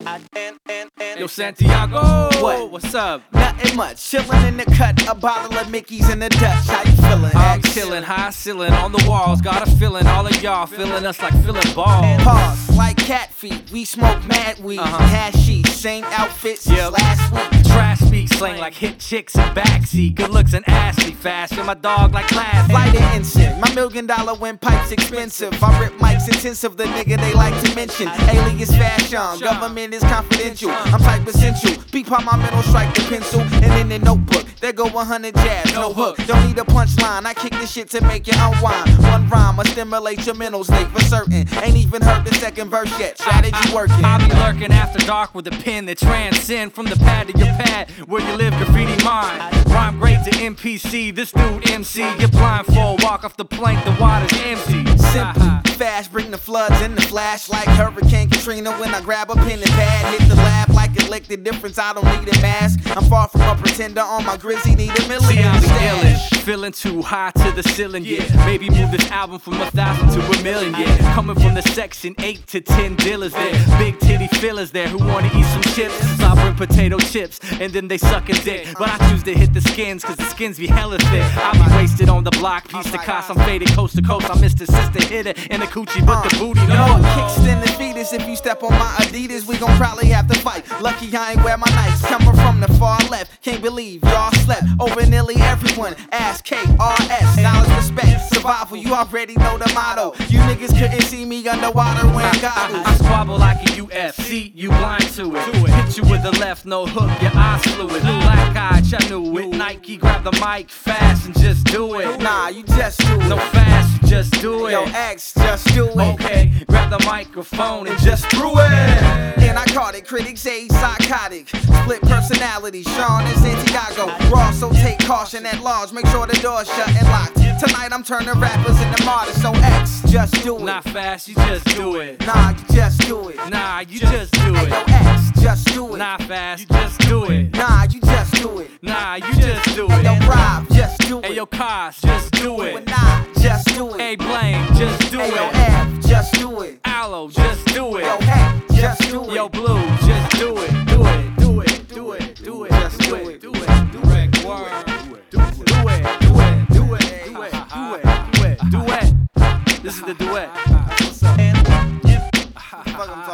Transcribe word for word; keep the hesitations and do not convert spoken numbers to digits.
Yo, Santiago, What? What's up? Nothing much, chillin' in the cut, a bottle of Mickey's in the Dutch. How you feelin'? I'm Ask. chillin', high ceiling on the walls. Got a feeling, all of y'all feeling us like feeling balls. Pause, like cat feet. We smoke mad weed, Uh-huh. hashy, same outfits as Yep. last week. Trash speak slang like hit chicks in backseat. Good looks and assy fashion. My dog like classy. Light an incense, my million dollar windpipe's expensive. I rip mics intensive, the nigga they like to mention. Alias fashion, government is confidential. I'm type essential. Beep on my middle, strike the pencil, and in the notebook, there go one hundred jabs, no hook. Don't need a punchline, I kick this shit to make you unwind. One rhyme will stimulate your mental state for certain. Ain't even heard the second verse yet. Strategy working. I'll be lurking after dark with a pen that transcend from the pad to your pad where you live, graffiti mine. Rhyme great to N P C, this dude M C. Get blindfold, walk off the plank, the water's empty. Simply fast, bring the floods in the flash like Hurricane Katrina. When I grab a pen and pad, hit the lab like elected difference. I don't need a mask. I'm far from a pretender on my grizzy. Need a See, million I be stash. illin', feeling too high to the ceiling, yeah. Maybe move this album from a thousand to a million, yeah. Coming from the section eight to ten dealers there. Big titty fillers there who wanna eat some chips. So I bring potato chips and then they suck a dick. But I choose to hit the skins cause the skins be hella thick. I be wasted on the block, piece to cost. I'm faded coast to coast. I missed the sister hitter in the coochie, but the booty No no. kickstand the fetus. If you step on my Adidas, we gon' probably have to fight. Lucky I ain't wear my Nikes. Coming from the far left, can't believe y'all slept over nearly everyone. Ask K R S, knowledge, respect, survival. You already know the motto. You niggas couldn't see me underwater wearing goggles. I squabble like a U F C, you blind to it. Hit you with the left, no hook, your eyes fluid. Black eye, I knew it. Nike, grab the mic fast and just do it. Nah, you just do it. No fast, just do it. Yo, X, just do it. Okay, grab the microphone and just threw it. And I caught it, critics say psychotic. Split personality, Sean and Santiago. Raw, so take caution at large. Make sure the door's shut and locked. Tonight I'm turning rappers into martyrs, so X, just do it. Not fast, you just do it. Nah, you just do it. Nah, you just do Hey, yo, it. X, just do it. Not fast, you just do it. Nah, you just do it. Nah, you just do Hey, yo, it. Rob, just do it. Hey, yo, Kosh, just do But it. nah, just do it. Hey, Blaine, just do Hey, yo, it. F, just do it. Aloe, just do Yo, it. Hank, just do it. Yo, Blue, just do it. Do it, do it, do it, do it, Just do do it, it. do it. Direct word. Do it, do it, do it, do it, do it, do it, do it, duet. This is the duet. What's up? Fuck, I'm